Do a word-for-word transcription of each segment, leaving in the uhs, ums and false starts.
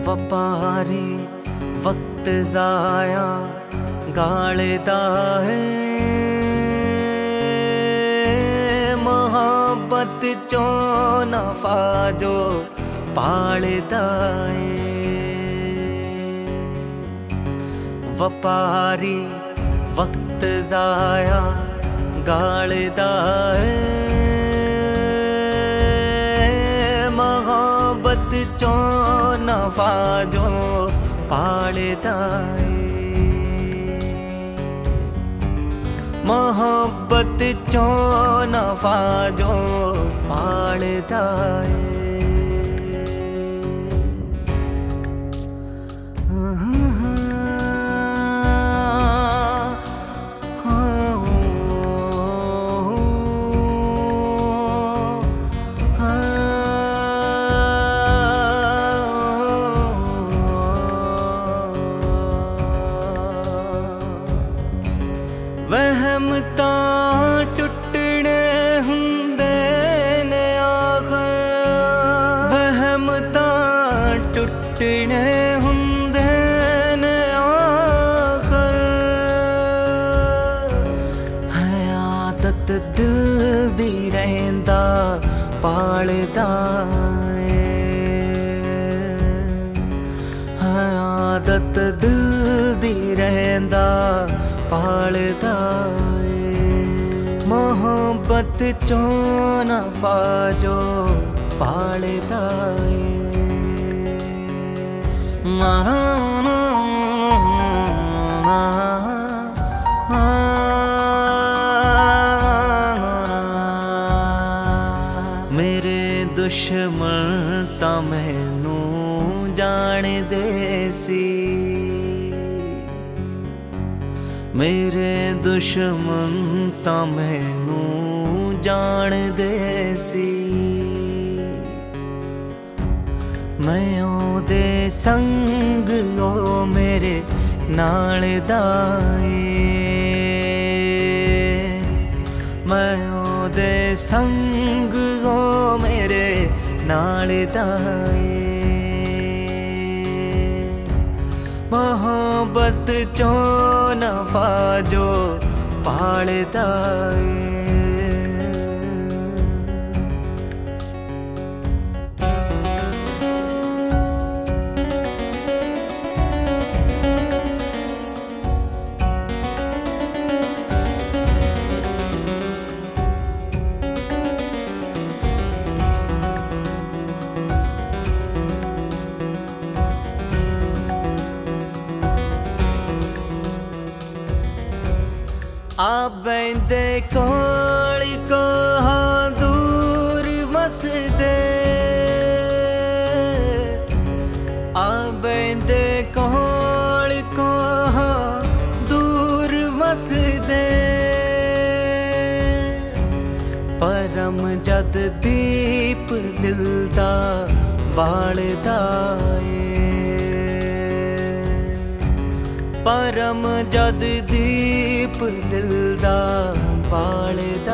ਵਪਾਰੀ ਵਕਤ ਜ਼ਾਇਆ ਗਾਲਦਾ ਹੈ ਮੁਹੱਬਤ ਚੋਂ ਨਫਾ ਜੋ ਪਾਲਦਾ ਹੈ ਵਪਾਰੀ ਵਕਤ ਜ਼ਾਇਆ ਗਾਲਦਾ ਹੈ ਮੁਹੱਬਤ ਚੋਂ ਨਫਾ ਜੋ ਪਾਲਦਾ ਹੈ ਮੁਹੱਬਤ ਚੋਂ ਨਫਾ ਜੋ ਪਾਲਦਾ ਹੈ ਵਹਿਮ ਤਾਂ ਟੁੱਟਣੇ ਹੁੰਦੇ ਨੇ ਆਖਰ ਵਹਿਮ ਤਾਂ ਟੁੱਟਣੇ ਹੁੰਦੇ ਨੇ ਆਖਰ ਹੈ ਆਦਤ ਦਿਲ ਦੀ ਰਹਿੰਦਾ ਪਾਲਦਾ ਹੈ ਆਦਤ ਦਿਲ ਦੀ ਰਹਿੰਦਾ पालदा है मोहब्बत चों नफा जो पालदा है मारा मेरे दुश्मन तां मैनू जाणदे सी मेरे दुश्मन तां मैनू जाणदे सी मैं ओदे संग ओ मेरे नाल दा ए मैं ओदे संग ओ मेरे नाल दा ए मोहब्बत चों नफा जो पालदा है आ बैंदे कोल को दूर वसदे आ बैंदे कोल को दूर वसदे परम जद दीप दिल दा बालदा परम जद दीप दिल दा बालदा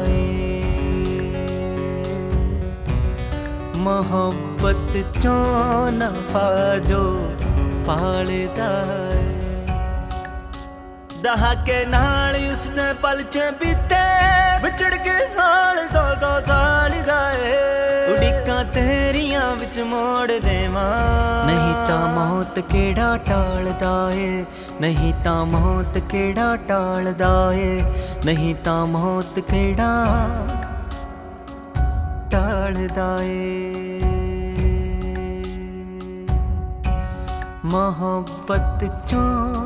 मोहब्बत चों नफा जो पालदा दहाके नाल उसने पलचे बीते विछड़ के साल सौ सौ साल दाए उड़िकां तेरियां विच मोड़ देवां नहीं तां मौत केड़ा टालदा ए नहीं तां मौत केड़ा टालदा ए नहीं तां मौत केड़ा टालदा ए मोहब्बत चों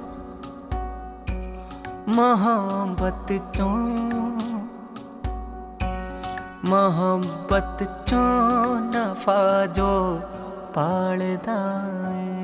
मोहब्बत चों मोहब्बत चों नफा जो पालदा है।